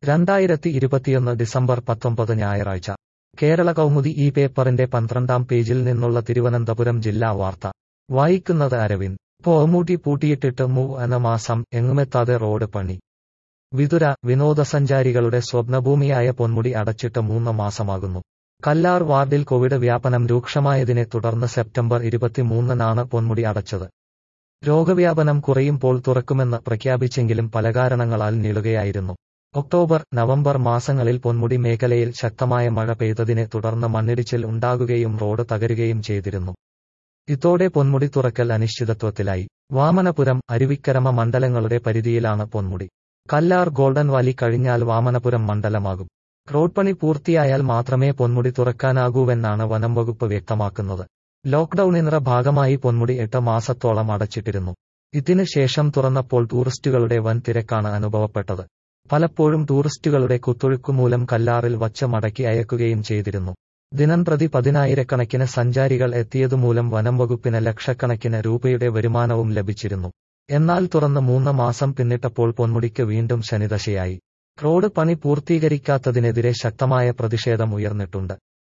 2021 December 19 ഞായറാഴ്ച കേരള കൗമുദി ഈ പേപ്പറിന്റെ 12-ാം പേജിൽ നിന്നുള്ള തിരുവനന്തപുരം ജില്ലാ വാർത്ത വായിക്കുന്നത് അരവിന്ദ്. പൊമുടി പൂട്ടിയിട്ടിട്ട് മാസം എങ്ങുമെത്താതെ റോഡ് പണി. വിതുര. വിനോദസഞ്ചാരികളുടെ സ്വപ്നഭൂമിയായ പൊന്മുടി അടച്ചിട്ട് 3 മാസമാകുന്നു. കല്ലാർ വാർഡിൽ കോവിഡ് വ്യാപനം രൂക്ഷമായതിനെ തുടർന്ന് സെപ്റ്റംബർ 23-നാണ് പൊന്മുടി അടച്ചത്. രോഗവ്യാപനം കുറയുമ്പോൾ തുറക്കുമെന്ന് പ്രഖ്യാപിച്ചെങ്കിലും പല കാരണങ്ങളാൽ നീളുകയായിരുന്നു. ഒക്ടോബർ, നവംബർ മാസങ്ങളിൽ പൊന്മുടി മേഖലയിൽ ശക്തമായ മഴ പെയ്തതിനെ തുടർന്ന് മണ്ണിടിച്ചിൽ ഉണ്ടാകുകയും റോഡ് തകരുകയും ചെയ്തിരുന്നു. ഇതോടെ പൊന്മുടി തുറക്കൽ അനിശ്ചിതത്വത്തിലായി. വാമനപുരം, അരുവിക്കരമ മണ്ഡലങ്ങളുടെ പരിധിയിലാണ് പൊന്മുടി. കല്ലാർ ഗോൾഡൻ വാലി കഴിഞ്ഞാൽ വാമനപുരം മണ്ഡലമാകും. റോഡ് പണി പൂർത്തിയായാൽ മാത്രമേ പൊന്മുടി തുറക്കാനാകൂവെന്നാണ് വനംവകുപ്പ് വ്യക്തമാക്കുന്നത്. ലോക്ഡൌണിന്റെ ഭാഗമായി പൊന്മുടി 8 മാസത്തോളം അടച്ചിട്ടിരുന്നു. ഇതിന് ശേഷം തുറന്നപ്പോൾ ടൂറിസ്റ്റുകളുടെ വൻ തിരക്കാണ് അനുഭവപ്പെട്ടത്. പലപ്പോഴും ടൂറിസ്റ്റുകളുടെ കുത്തൊഴുക്കുമൂലം കല്ലാറിൽ വച്ച് മടക്കി അയക്കുകയും ചെയ്തിരുന്നു. ദിനംപ്രതി 10,000-കണക്കിന് സഞ്ചാരികൾ എത്തിയതുമൂലം വനംവകുപ്പിന് ലക്ഷക്കണക്കിന് രൂപയുടെ വരുമാനവും ലഭിച്ചിരുന്നു. എന്നാൽ തുറന്ന് 3 മാസം പിന്നിട്ടപ്പോൾ പൊന്മുടിക്ക് വീണ്ടും ശനിദശയായി. റോഡ് പണി പൂർത്തീകരിക്കാത്തതിനെതിരെ ശക്തമായ പ്രതിഷേധം ഉയർന്നിട്ടുണ്ട്.